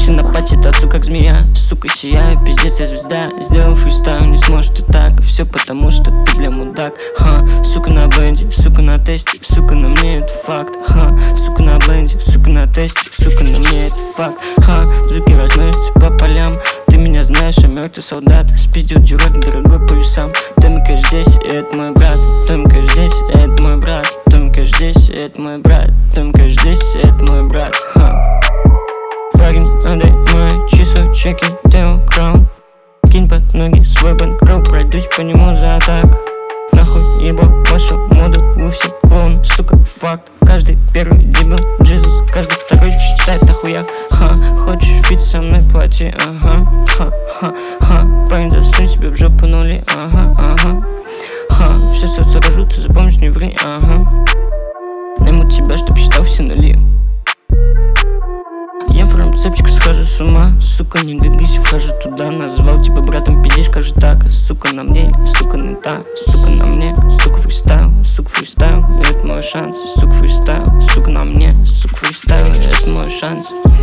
Все на пати, танцую как змея. Сука, сияю, пиздец, я звезда. Сделал фристайл, не сможешь ты так. Все потому, что ты, бля, мудак. Сука на бенде, сука на тесте. Сука на мне, это факт. Сука на бенде, сука на тесте. Сука на мне, это факт. Звуки разносятся по полям. Ты меня знаешь, я мертвый солдат. Спиздил дюрак, дорогой по весам. Томика здесь, и это мой брат. Томика здесь, и это мой брат. Томика здесь, и это мой брат. Томика здесь, и это мой брат. Парень, отдай мои числа, чеки, Тео Краун. Кинь под ноги свой банкроу, пройдусь по нему за атак. Нахуй ебал вашу моду, вы все клоуны, сука, факт. Каждый первый дебил, Джизус, каждый второй читает охуяк. Хочешь фит со мной, плати, парень, засунь себе в жопу нули, все сердце рожу, ты запомнишь, не ври, Найму тебя, чтоб считал все нули. Я прям цепчик схожу с ума. Сука, не двигайся, вхожу туда. Назвал тебя братом, пиздишь, кажешь так. Сука на мне, сука не та. Сука на мне, сука фристайл. Сука фристайл, это мой шанс. Сука фристайл, сука на мне, сука фристайл, это мой шанс.